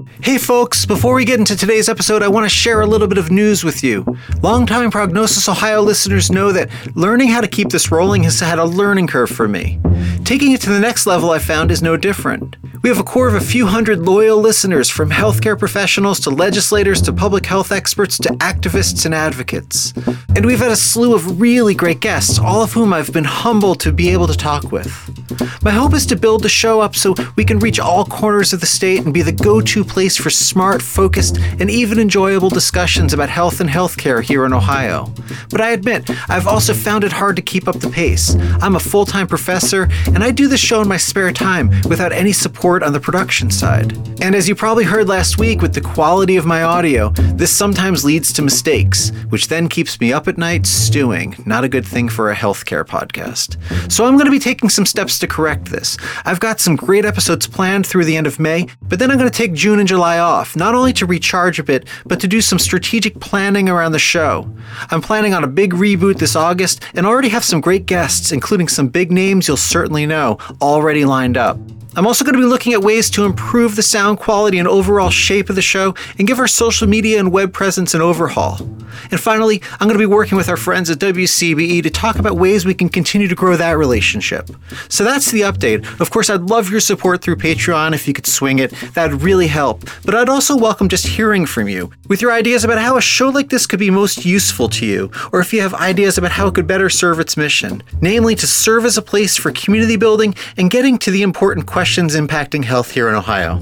Hey folks, before we get into today's episode, I want to share a little bit of news with you. Longtime Prognosis Ohio listeners know that learning how to keep this rolling has had a learning curve for me. Taking it to the next level, I found, is no different. We have a core of a few hundred loyal listeners, from healthcare professionals to legislators to public health experts to activists and advocates. And we've had a slew of really great guests, all of whom I've been humbled to be able to talk with. My hope is to build the show up so we can reach all corners of the state and be the go-to place for smart, focused, and even enjoyable discussions about health and healthcare here in Ohio. But I admit, I've also found it hard to keep up the pace. I'm a full-time professor, and I do this show in my spare time without any support on the production side. And as you probably heard last week with the quality of my audio, this sometimes leads to mistakes, which then keeps me up at night stewing. Not a good thing for a healthcare podcast. So I'm going to be taking some steps to correct this. I've got some great episodes planned through the end of May, but then I'm going to take June and July off, not only to recharge a bit, but to do some strategic planning around the show. I'm planning on a big reboot this August and already have some great guests, including some big names you'll certainly know, already lined up. I'm also going to be looking at ways to improve the sound quality and overall shape of the show and give our social media and web presence an overhaul. And finally, I'm going to be working with our friends at WCBE to talk about ways we can continue to grow that relationship. So that's the update. Of course, I'd love your support through Patreon if you could swing it. That'd really help. But I'd also welcome just hearing from you with your ideas about how a show like this could be most useful to you, or if you have ideas about how it could better serve its mission, namely to serve as a place for community building and getting to the important questions impacting health here in Ohio.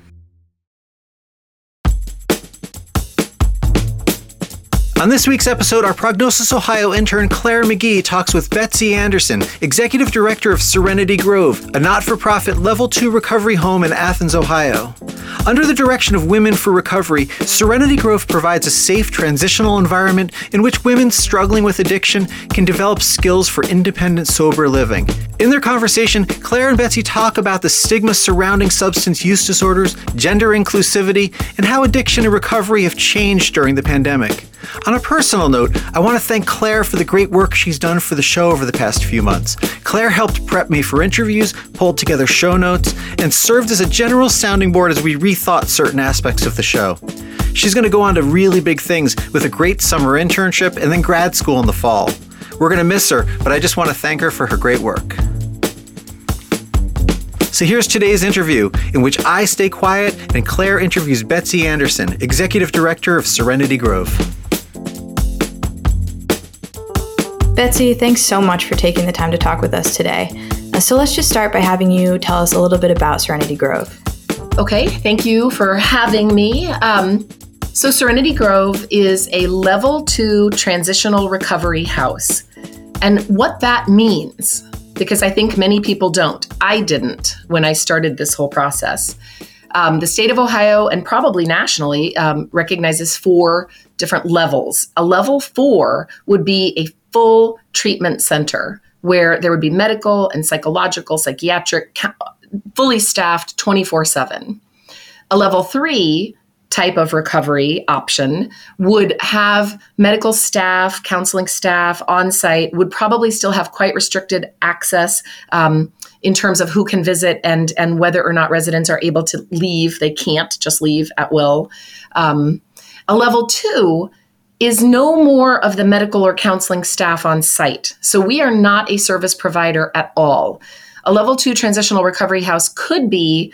On this week's episode, our Prognosis Ohio intern Claire McGee talks with Betsy Anderson, Executive Director of Serenity Grove, a not-for-profit Level 2 recovery home in Athens, Ohio. Under the direction of Women for Recovery, Serenity Grove provides a safe transitional environment in which women struggling with addiction can develop skills for independent, sober living. In their conversation, Claire and Betsy talk about the stigma surrounding substance use disorders, gender inclusivity, and how addiction and recovery have changed during the pandemic. On a personal note, I want to thank Claire for the great work she's done for the show over the past few months. Claire helped prep me for interviews, pulled together show notes, and served as a general sounding board as we rethought certain aspects of the show. She's going to go on to really big things with a great summer internship and then grad school in the fall. We're going to miss her, but I just want to thank her for her great work. So here's today's interview, in which I stay quiet and Claire interviews Betsy Anderson, Executive Director of Serenity Grove. Betsy, thanks so much for taking the time to talk with us today. So let's just start by having you tell us a little bit about Serenity Grove. Okay, thank you for having me. So Serenity Grove is a Level 2 transitional recovery house. And what that means, because I think many people don't, I didn't when I started this whole process. The state of Ohio, and probably nationally, recognizes 4 different levels. A level 4 would be a full treatment center where there would be medical and psychological, psychiatric, fully staffed 24/7. A level 3 type of recovery option would have medical staff, counseling staff on site, would probably still have quite restricted access in terms of who can visit and whether or not residents are able to leave. They can't just leave at will. A level 2 is no more of the medical or counseling staff on site. So we are not a service provider at all. A level 2 transitional recovery house could be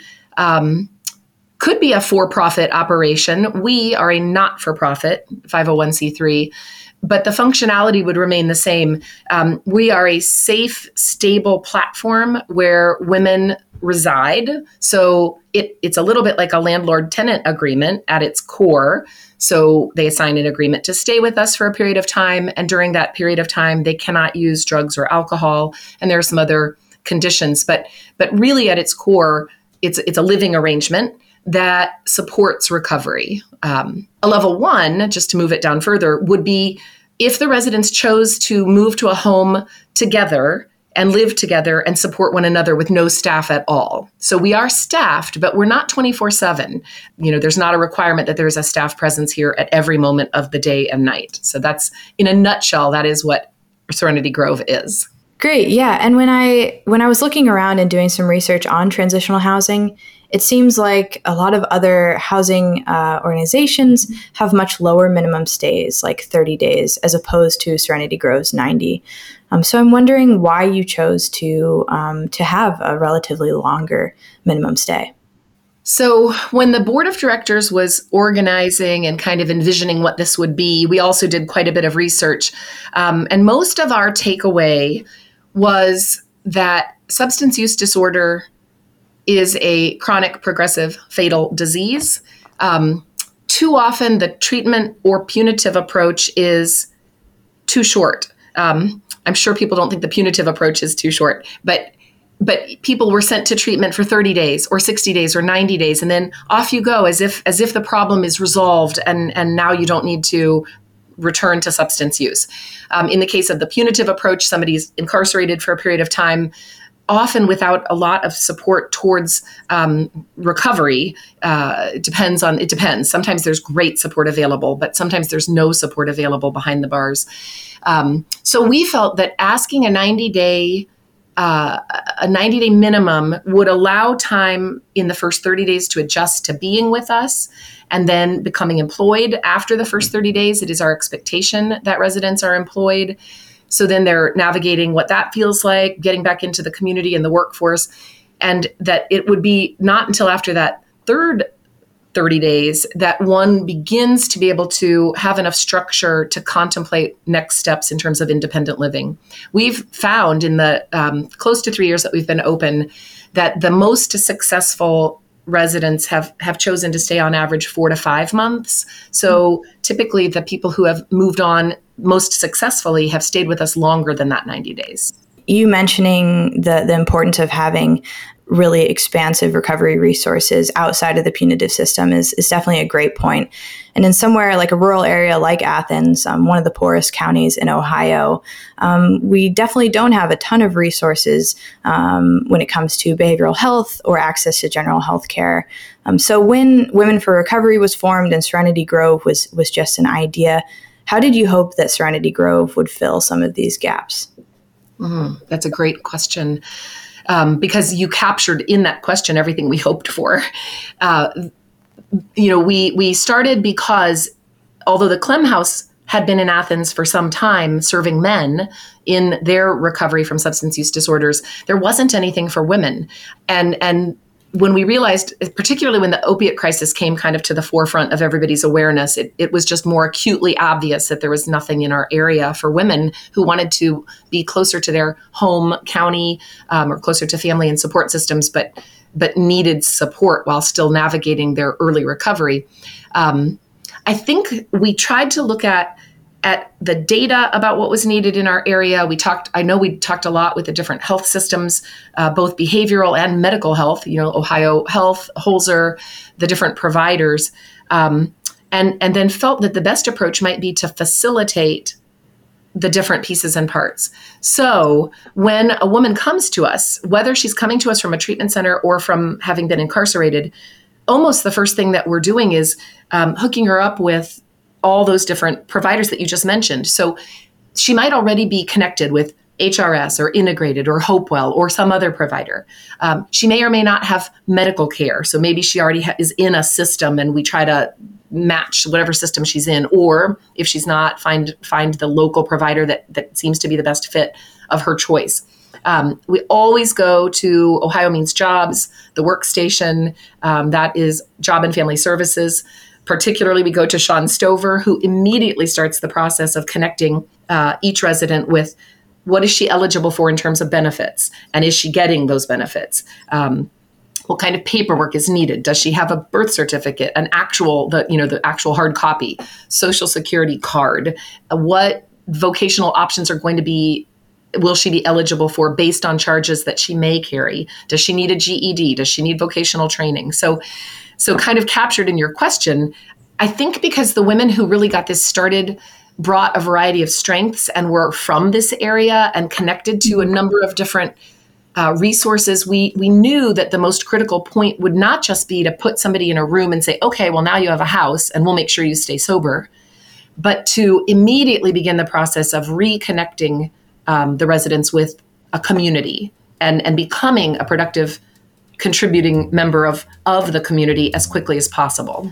a for-profit operation. We are a not-for-profit 501c3, but the functionality would remain the same. We are a safe, stable platform where women reside. So it's a little bit like a landlord-tenant agreement at its core. So they assign an agreement to stay with us for a period of time. And during that period of time, they cannot use drugs or alcohol. And there are some other conditions. But really at its core, it's a living arrangement that supports recovery. A level 1, just to move it down further, would be if the residents chose to move to a home together and live together and support one another with no staff at all. So we are staffed, but we're not 24/7. There's not a requirement that there's a staff presence here at every moment of the day and night. So that's, in a nutshell, that is what Serenity Grove is. Great. Yeah. And when I was looking around and doing some research on transitional housing, it seems like a lot of other housing organizations have much lower minimum stays, like 30 days, as opposed to Serenity Grove's 90. So I'm wondering why you chose to have a relatively longer minimum stay. So when the board of directors was organizing and kind of envisioning what this would be, we also did quite a bit of research. And most of our takeaway was that substance use disorder is a chronic, progressive, fatal disease. Too often, the treatment or punitive approach is too short. I'm sure people don't think the punitive approach is too short, but people were sent to treatment for 30 days or 60 days or 90 days, and then off you go as if the problem is resolved and now you don't need to return to substance use. In the case of the punitive approach, somebody's incarcerated for a period of time, often without a lot of support towards recovery. It depends. Sometimes there's great support available, but sometimes there's no support available behind the bars. So we felt that asking a 90-day minimum would allow time in the first 30 days to adjust to being with us and then becoming employed after the first 30 days. It is our expectation that residents are employed. So then they're navigating what that feels like, getting back into the community and the workforce, and that it would be not until after that third 30 days that one begins to be able to have enough structure to contemplate next steps in terms of independent living. We've found in the close to 3 years that we've been open that the most successful residents have chosen to stay on average 4 to 5 months. So typically the people who have moved on most successfully have stayed with us longer than that 90 days. You mentioning the importance of having really expansive recovery resources outside of the punitive system is definitely a great point. And in somewhere like a rural area like Athens, one of the poorest counties in Ohio, we definitely don't have a ton of resources when it comes to behavioral health or access to general health care. So when Women for Recovery was formed and Serenity Grove was just an idea, how did you hope that Serenity Grove would fill some of these gaps? That's a great question. Because you captured in that question everything we hoped for. We started because although the Clem House had been in Athens for some time serving men in their recovery from substance use disorders, there wasn't anything for women. And when we realized, particularly when the opiate crisis came kind of to the forefront of everybody's awareness, it was just more acutely obvious that there was nothing in our area for women who wanted to be closer to their home county or closer to family and support systems, but needed support while still navigating their early recovery. I think we tried to look at the data about what was needed in our area. I know we talked a lot with the different health systems, both behavioral and medical health, Ohio Health, Holzer, the different providers, and then felt that the best approach might be to facilitate the different pieces and parts. So when a woman comes to us, whether she's coming to us from a treatment center or from having been incarcerated, almost the first thing that we're doing is hooking her up with all those different providers that you just mentioned. So she might already be connected with HRS or Integrated or Hopewell or some other provider. She may or may not have medical care. So maybe she already is in a system and we try to match whatever system she's in. Or if she's not, find the local provider that seems to be the best fit of her choice. We always go to Ohio Means Jobs, the workstation, that is Job and Family Services. Particularly, we go to Sean Stover, who immediately starts the process of connecting each resident with what is she eligible for in terms of benefits, and is she getting those benefits? What kind of paperwork is needed? Does she have a birth certificate, the actual hard copy, Social Security card? What vocational options are going to be? Will she be eligible for based on charges that she may carry? Does she need a GED? Does she need vocational training? So kind of captured in your question, I think because the women who really got this started brought a variety of strengths and were from this area and connected to a number of different resources, we knew that the most critical point would not just be to put somebody in a room and say, okay, well, now you have a house and we'll make sure you stay sober, but to immediately begin the process of reconnecting the residents with a community and becoming a productive contributing member of the community as quickly as possible.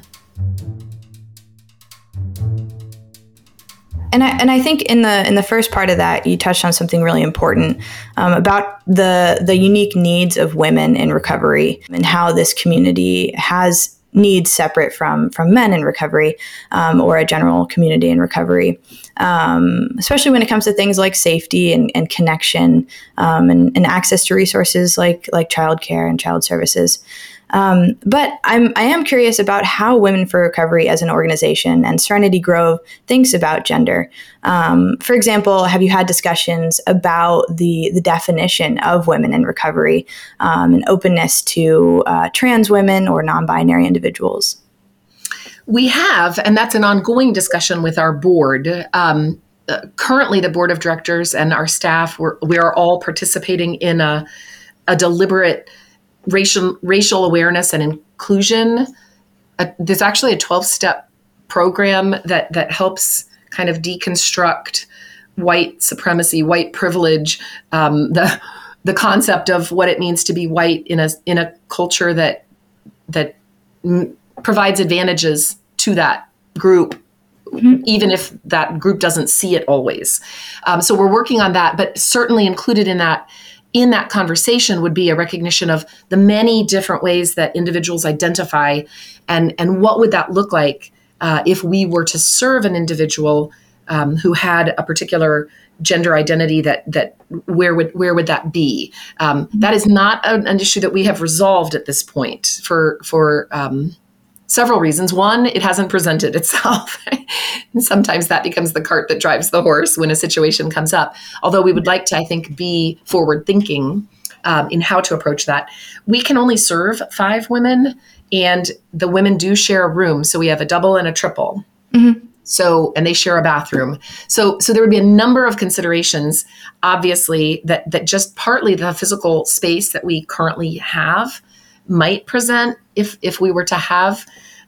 And I think in the first part of that, you touched on something really important about the unique needs of women in recovery and how this community has needs separate from men in recovery or a general community in recovery, especially when it comes to things like safety and connection and access to resources like childcare and child services. But I am curious about how Women for Recovery as an organization and Serenity Grove thinks about gender. For example, have you had discussions about the definition of women in recovery and openness to trans women or non-binary individuals? We have, and that's an ongoing discussion with our board. Currently, the board of directors and our staff, we are all participating in a deliberate racial awareness and inclusion. There's actually a 12-step program that helps kind of deconstruct white supremacy, white privilege, the concept of what it means to be white in a culture that provides advantages to that group, even if that group doesn't see it always. So we're working on that, but certainly included in that conversation would be a recognition of the many different ways that individuals identify and what would that look like if we were to serve an individual who had a particular gender identity that where would that be? That is not an issue that we have resolved at this point for several reasons. One, it hasn't presented itself. And sometimes that becomes the cart that drives the horse when a situation comes up. Although we would like to, I think, be forward thinking in how to approach that. We can only serve 5 women, and the women do share a room. So we have a double and a triple. Mm-hmm. And they share a bathroom. So there would be a number of considerations, obviously, that just partly the physical space that we currently have might present if we were to have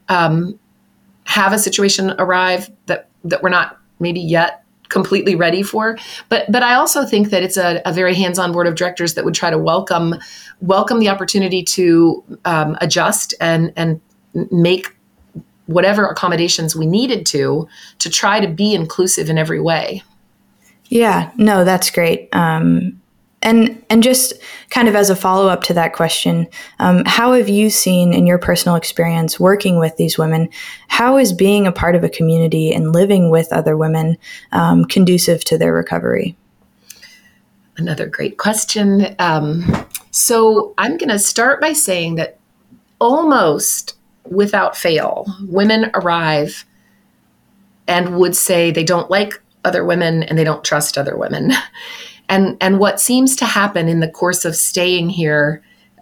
a situation arrive that we're not maybe yet completely ready for. But I also think that it's a very hands-on board of directors that would try to welcome the opportunity to adjust and make whatever accommodations we needed to try to be inclusive in every way. Yeah, no, that's great. And just kind of as a follow-up to that question, how have you seen in your personal experience working with these women, how is being a part of a community and living with other women conducive to their recovery? Another great question. So I'm going to start by saying that almost without fail, women arrive and would say they don't like other women and they don't trust other women. And what seems to happen in the course of staying here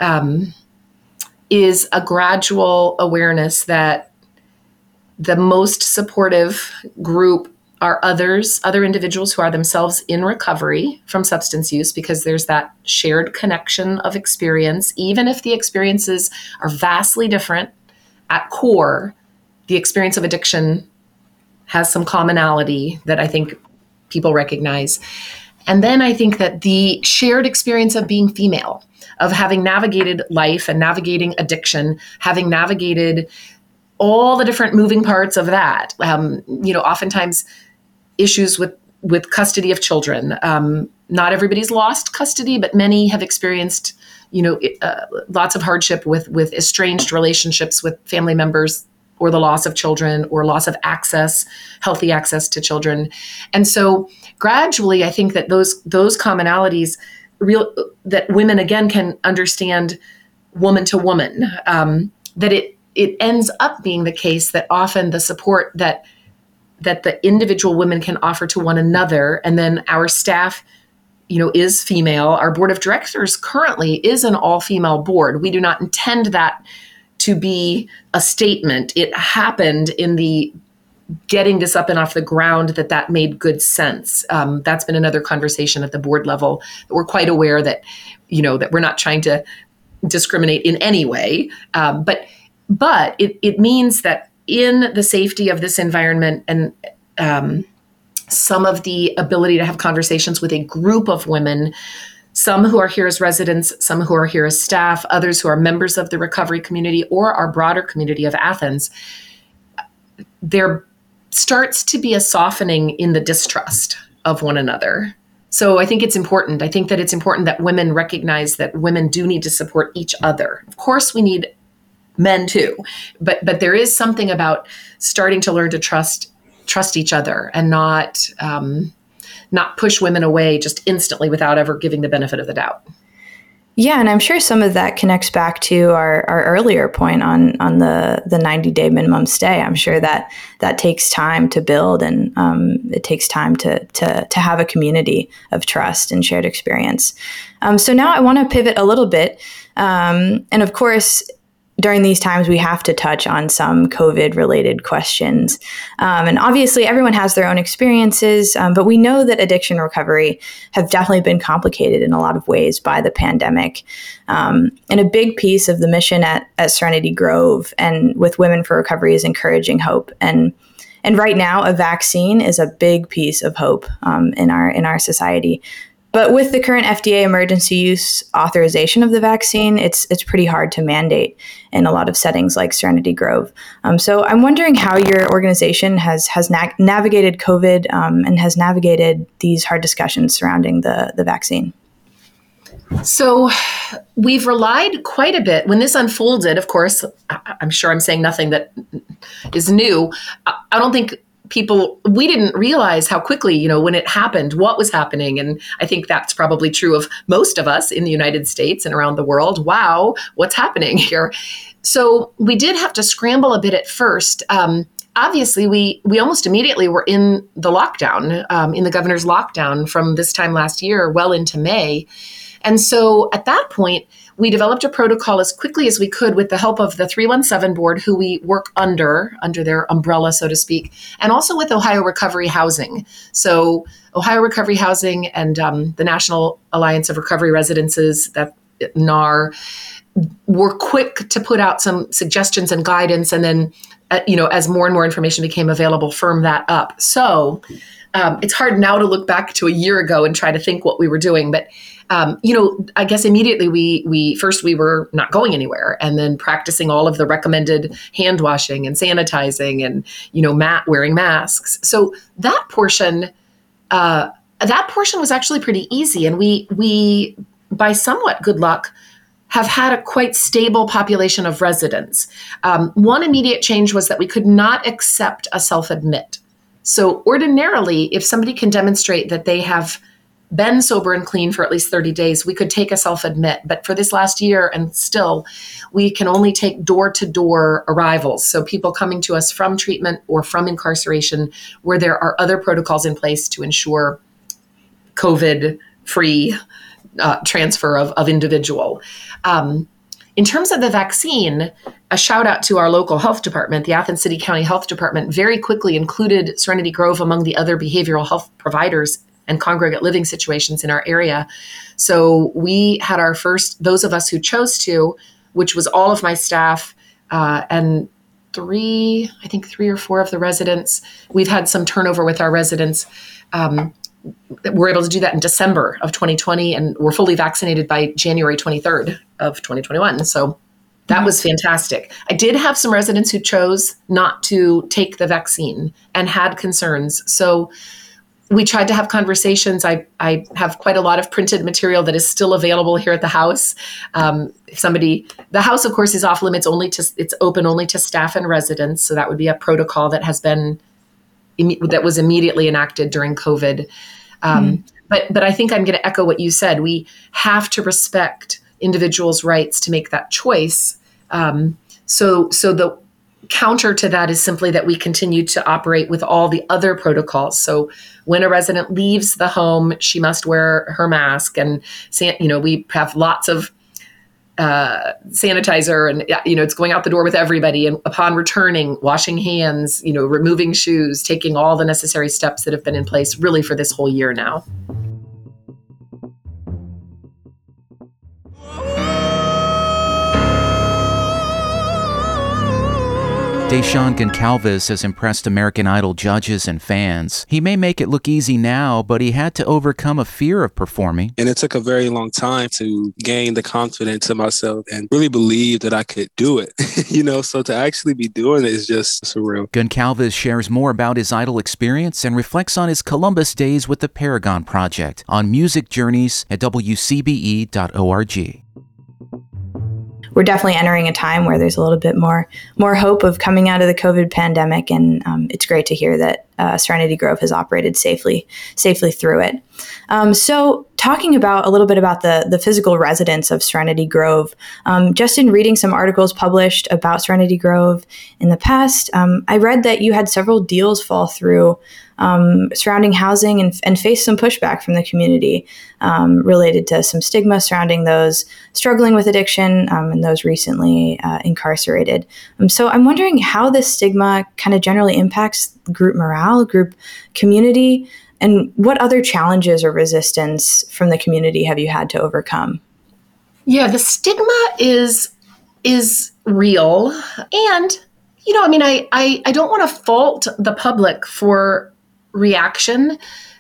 is a gradual awareness that the most supportive group are other individuals who are themselves in recovery from substance use, because there's that shared connection of experience. Even if the experiences are vastly different, at core, the experience of addiction has some commonality that I think people recognize. And then I think that the shared experience of being female, of having navigated life and navigating addiction, having navigated all the different moving parts of that, oftentimes issues with custody of children. Not everybody's lost custody, but many have experienced, lots of hardship with estranged relationships with family members, or the loss of children, or loss of healthy access to children. And so gradually, I think that those commonalities, that women again can understand woman to woman, that it ends up being the case that often the support that the individual women can offer to one another, and then our staff, is female. Our board of directors currently is an all-female board. We do not intend that to be a statement. It happened in the getting this up and off the ground that made good sense. That's been another conversation at the board level. We're quite aware that, that we're not trying to discriminate in any way. But it means that in the safety of this environment and some of the ability to have conversations with a group of women, Some who are here as residents, some who are here as staff, others who are members of the recovery community or our broader community of Athens, there starts to be a softening in the distrust of one another. So I think it's important. I think that it's important that women recognize that women do need to support each other. Of course, we need men too, but there is something about starting to learn to trust each other and not push women away just instantly without ever giving the benefit of the doubt. Yeah, and I'm sure some of that connects back to our earlier point on the 90-day minimum stay. I'm sure that takes time to build, and it takes time to have a community of trust and shared experience. So now I want to pivot a little bit, and of course, during these times, we have to touch on some COVID-related questions. And obviously, everyone has their own experiences, but we know that addiction recovery have definitely been complicated in a lot of ways by the pandemic. And a big piece of the mission at Serenity Grove and with Women for Recovery is encouraging hope. And right now, a vaccine is a big piece of hope in our society. But with the current FDA emergency use authorization of the vaccine, it's pretty hard to mandate in a lot of settings like Serenity Grove. So I'm wondering how your organization has navigated COVID and has navigated these hard discussions surrounding the vaccine. So we've relied quite a bit. When this unfolded, of course, I'm sure I'm saying nothing that is new. I don't think we didn't realize how quickly, when it happened, what was happening. And I think that's probably true of most of us in the United States and around the world. Wow, what's happening here? So we did have to scramble a bit at first. Obviously, we almost immediately were in the lockdown, in the governor's lockdown from this time last year, well into May. And so at that point, we developed a protocol as quickly as we could with the help of the 317 board, who we work under their umbrella, so to speak, and also with Ohio Recovery Housing. So Ohio Recovery Housing and the National Alliance of Recovery Residences, that NAR, were quick to put out some suggestions and guidance. And then, as more and more information became available, firm that up. So it's hard now to look back to a year ago and try to think what we were doing. But, I guess immediately we were not going anywhere, and then practicing all of the recommended hand washing and sanitizing and, wearing masks. So that portion was actually pretty easy. And we, by somewhat good luck, have had a quite stable population of residents. One immediate change was that we could not accept a self-admit. So ordinarily, if somebody can demonstrate that they have been sober and clean for at least 30 days, we could take a self-admit. But for this last year, and still, we can only take door-to-door arrivals. So people coming to us from treatment or from incarceration, where there are other protocols in place to ensure COVID-free transfer of individual. In terms of the vaccine, a shout out to our local health department. The Athens City County Health Department very quickly included Serenity Grove among the other behavioral health providers and congregate living situations in our area. So we had our first, those of us who chose to, which was all of my staff and three or four of the residents. We've had some turnover with our residents. We're able to do that in December of 2020, and we're fully vaccinated by January 23rd of 2021. So that was fantastic. I did have some residents who chose not to take the vaccine and had concerns. So we tried to have conversations. I have quite a lot of printed material that is still available here at the house. The house, of course, is off limits it's open only to staff and residents. So that would be a protocol that that was immediately enacted during COVID. But I think I'm going to echo what you said. We have to respect individuals' rights to make that choice. So the counter to that is simply that we continue to operate with all the other protocols. So when a resident leaves the home, she must wear her mask, and we have lots of sanitizer, and it's going out the door with everybody. And upon returning, washing hands, removing shoes, taking all the necessary steps that have been in place really for this whole year now. Deshaun Goncalves has impressed American Idol judges and fans. He may make it look easy now, but he had to overcome a fear of performing. And it took a very long time to gain the confidence in myself and really believe that I could do it. So to actually be doing it is just surreal. Goncalves shares more about his Idol experience and reflects on his Columbus days with the Paragon Project on Music Journeys at WCBE.org. We're definitely entering a time where there's a little bit more hope of coming out of the COVID pandemic, and it's great to hear that Serenity Grove has operated safely through it. So talking about a little bit about the physical residents of Serenity Grove, just in reading some articles published about Serenity Grove in the past, I read that you had several deals fall through surrounding housing and faced some pushback from the community related to some stigma surrounding those struggling with addiction and those recently incarcerated. So I'm wondering how this stigma kind of generally impacts group morale, group community, and what other challenges or resistance from the community have you had to overcome? Yeah, the stigma is real. And, I don't want to fault the public for reaction.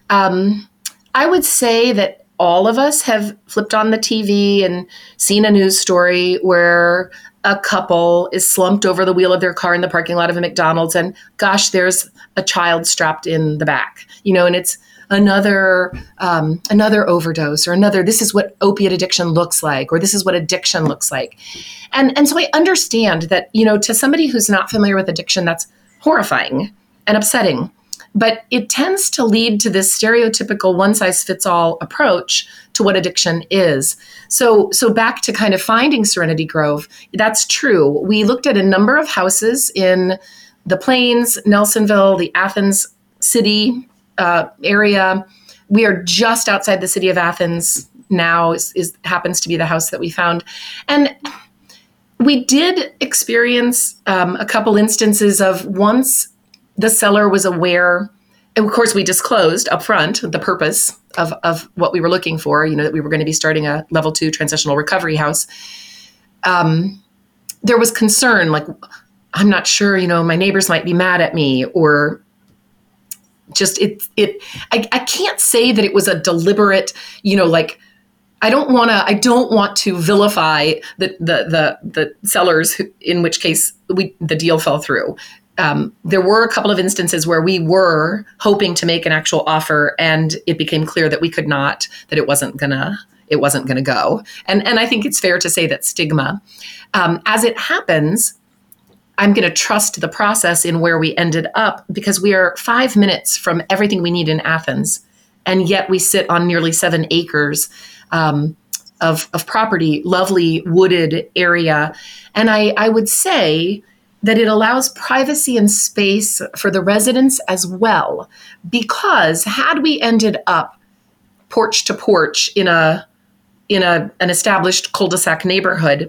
I would say that all of us have flipped on the TV and seen a news story where a couple is slumped over the wheel of their car in the parking lot of a McDonald's, and gosh, there's a child strapped in the back, and it's another overdose or another, this is what opiate addiction looks like, or this is what addiction looks like. And so I understand that, to somebody who's not familiar with addiction, that's horrifying and upsetting. But it tends to lead to this stereotypical one-size-fits-all approach to what addiction is. So back to kind of finding Serenity Grove, that's true. We looked at a number of houses in the Plains, Nelsonville, the Athens city area. We are just outside the city of Athens now, happens to be the house that we found. And we did experience a couple instances of once the seller was aware, and of course we disclosed up front the purpose of what we were looking for, that we were going to be starting a level 2 transitional recovery house. There was concern, like, I'm not sure, my neighbors might be mad at me, or just I can't say that it was a deliberate, I don't want to vilify the sellers in which case the deal fell through. There were a couple of instances where we were hoping to make an actual offer, and it became clear that we could not, that it wasn't gonna go. And I think it's fair to say that stigma, as it happens, I'm going to trust the process in where we ended up, because we are 5 minutes from everything we need in Athens, and yet we sit on nearly 7 acres of property, lovely wooded area, and I would say that it allows privacy and space for the residents as well. Because had we ended up porch to porch in an established cul-de-sac neighborhood,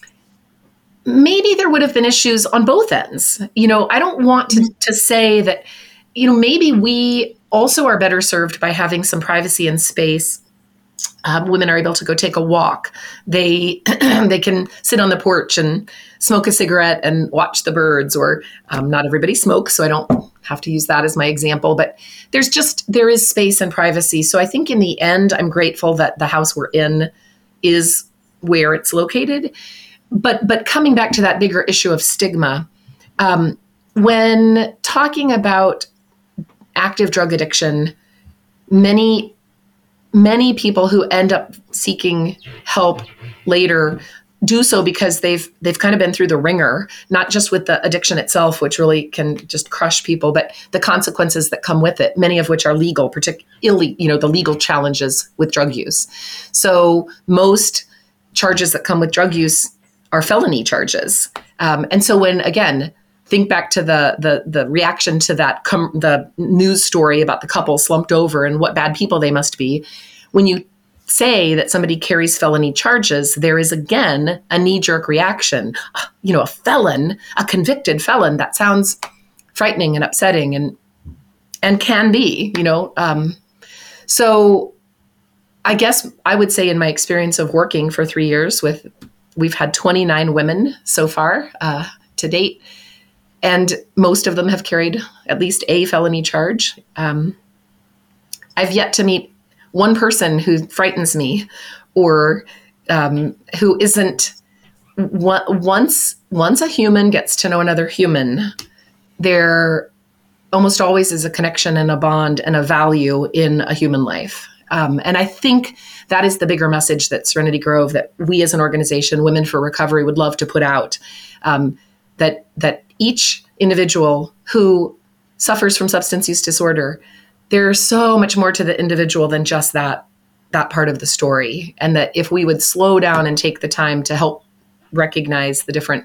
maybe there would have been issues on both ends. I don't want to say that, maybe we also are better served by having some privacy and space. Women are able to go take a walk. They can sit on the porch and smoke a cigarette and watch the birds, or not everybody smokes, so I don't have to use that as my example, but there is space and privacy. So I think in the end, I'm grateful that the house we're in is where it's located. But coming back to that bigger issue of stigma, when talking about active drug addiction, many people who end up seeking help later do so because they've kind of been through the ringer, not just with the addiction itself, which really can just crush people, but the consequences that come with it, many of which are legal, particularly, the legal challenges with drug use. So most charges that come with drug use are felony charges. And so when, again, think back to the reaction to that, the news story about the couple slumped over and what bad people they must be. When you say that somebody carries felony charges, there is, again, a knee-jerk reaction. A felon, a convicted felon, that sounds frightening and upsetting and can be, So I guess I would say in my experience of working for 3 years we've had 29 women so far to date. And most of them have carried at least a felony charge. I've yet to meet one person who frightens me, or who isn't. Once a human gets to know another human, there almost always is a connection and a bond and a value in a human life. And I think that is the bigger message that Serenity Grove, that we as an organization, Women for Recovery, would love to put out. That each individual who suffers from substance use disorder, there's so much more to the individual than just that part of the story. And that if we would slow down and take the time to help recognize the different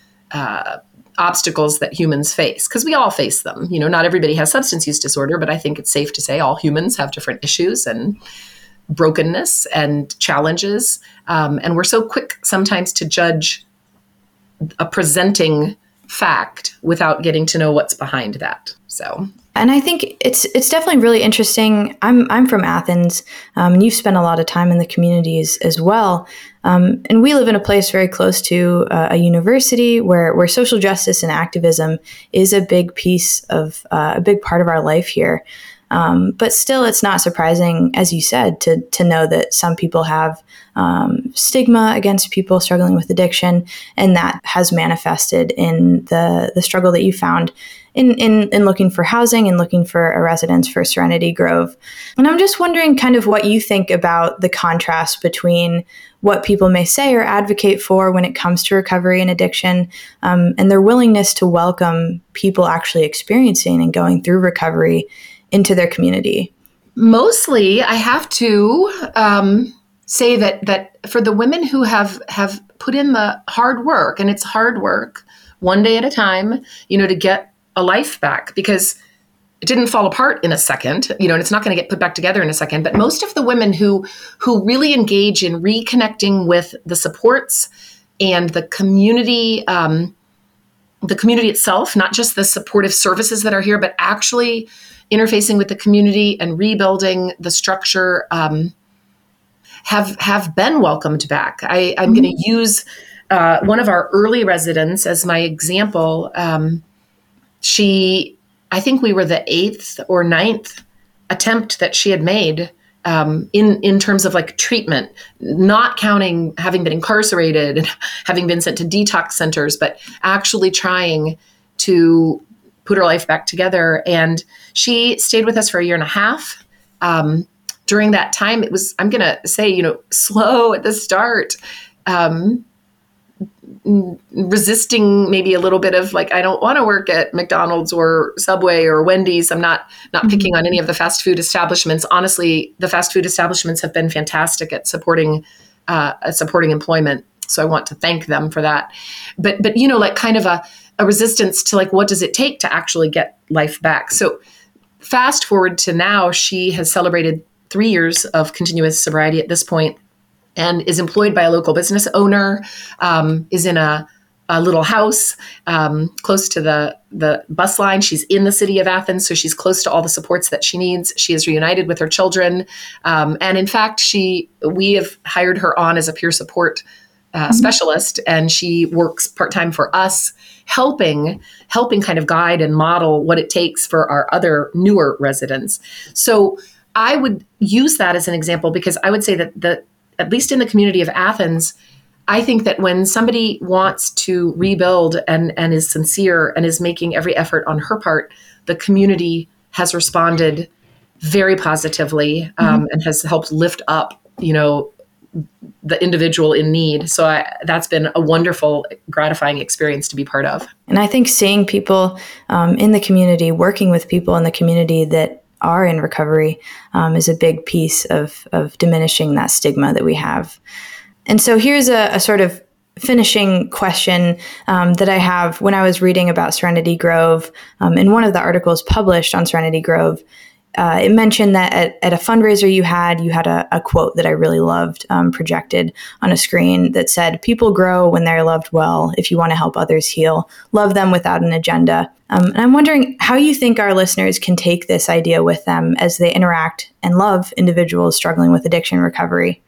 obstacles that humans face, because we all face them. Not everybody has substance use disorder, but I think it's safe to say all humans have different issues and brokenness and challenges. And we're so quick sometimes to judge a presenting fact without getting to know what's behind that. And I think it's definitely really interesting. I'm from Athens, and you've spent a lot of time in the communities as well. And we live in a place very close to a university where social justice and activism is a big piece of a big part of our life here. But still, it's not surprising, as you said, to know that some people have stigma against people struggling with addiction, and that has manifested in the struggle that you found in looking for housing and looking for a residence for Serenity Grove. And I'm just wondering kind of what you think about the contrast between what people may say or advocate for when it comes to recovery and addiction, and their willingness to welcome people actually experiencing and going through recovery into their community. Mostly, I have to say that for the women who have put in the hard work, and it's hard work, one day at a time, to get a life back, because it didn't fall apart in a second, and it's not going to get put back together in a second. But most of the women who really engage in reconnecting with the supports and the community itself, not just the supportive services that are here, but actually interfacing with the community and rebuilding the structure, have been welcomed back. I'm going to use one of our early residents as my example. I think we were the 8th or 9th attempt that she had made in terms of like treatment, not counting having been incarcerated and having been sent to detox centers, but actually trying to put her life back together. And she stayed with us for a year and a half. During that time, it was, I'm going to say, slow at the start, resisting maybe a little bit of like, I don't want to work at McDonald's or Subway or Wendy's. I'm not picking on any of the fast food establishments. Honestly, the fast food establishments have been fantastic at supporting employment. So I want to thank them for that. But like kind of a resistance to like, what does it take to actually get life back? So fast forward to now, she has celebrated 3 years of continuous sobriety at this point, and is employed by a local business owner, is in a little house close to the bus line. She's in the city of Athens, so she's close to all the supports that she needs. She is reunited with her children. And in fact, we have hired her on as a peer support specialist, and she works part-time for us, helping kind of guide and model what it takes for our other newer residents. So I would use that as an example, because I would say that at least in the community of Athens, I think that when somebody wants to rebuild and is sincere and is making every effort on her part, the community has responded very positively, and has helped lift up, the individual in need. So that's been a wonderful, gratifying experience to be part of. And I think seeing people in the community, working with people in the community that are in recovery is a big piece of diminishing that stigma that we have. And so here's a sort of finishing question that I have. When I was reading about Serenity Grove, in one of the articles published on Serenity Grove, it mentioned that at a fundraiser you had a quote that I really loved projected on a screen that said, "People grow when they're loved well. If you want to help others heal, love them without an agenda." And I'm wondering how you think our listeners can take this idea with them as they interact and love individuals struggling with addiction recovery.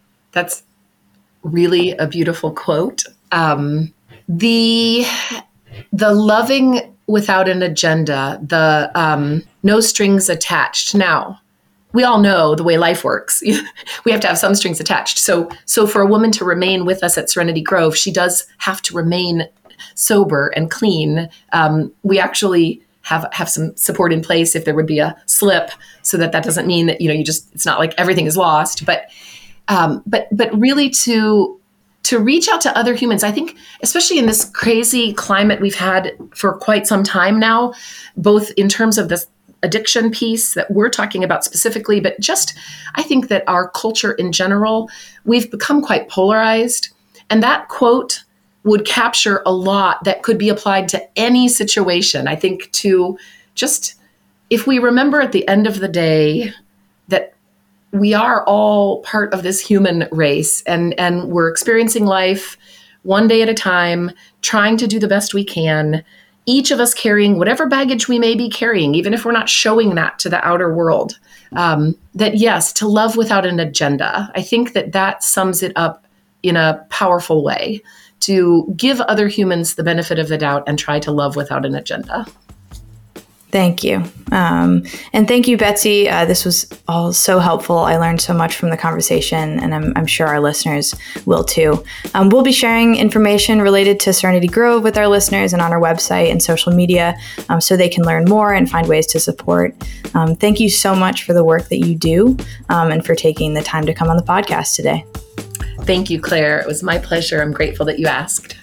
That's really a beautiful quote. The the loving without an agenda, the no strings attached. Now, we all know the way life works. We have to have some strings attached. So for a woman to remain with us at Serenity Grove, she does have to remain sober and clean. We actually have some support in place if there would be a slip, so that doesn't mean that, it's not like everything is lost, but really to reach out to other humans. I think, especially in this crazy climate we've had for quite some time now, both in terms of this addiction piece that we're talking about specifically, but just, I think that our culture in general, we've become quite polarized. And that quote would capture a lot that could be applied to any situation. I think to just, if we remember at the end of the day that we are all part of this human race, and we're experiencing life one day at a time, trying to do the best we can, each of us carrying whatever baggage we may be carrying, even if we're not showing that to the outer world, that yes, to love without an agenda. I think that sums it up in a powerful way, to give other humans the benefit of the doubt and try to love without an agenda. Thank you. And thank you, Betsy. This was all so helpful. I learned so much from the conversation, and I'm sure our listeners will too. We'll be sharing information related to Serenity Grove with our listeners and on our website and social media, so they can learn more and find ways to support. Thank you so much for the work that you do, and for taking the time to come on the podcast today. Thank you, Claire. It was my pleasure. I'm grateful that you asked.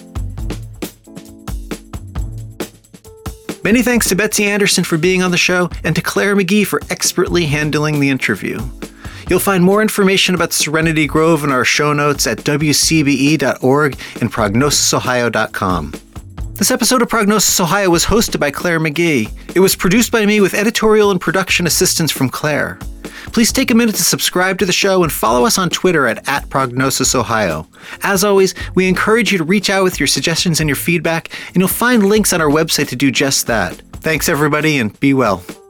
Many thanks to Betsy Anderson for being on the show, and to Claire McGee for expertly handling the interview. You'll find more information about Serenity Grove in our show notes at wcbe.org and prognosisohio.com. This episode of Prognosis Ohio was hosted by Claire McGee. It was produced by me with editorial and production assistance from Claire. Please take a minute to subscribe to the show and follow us on Twitter at @PrognosisOhio. As always, we encourage you to reach out with your suggestions and your feedback, and you'll find links on our website to do just that. Thanks, everybody, and be well.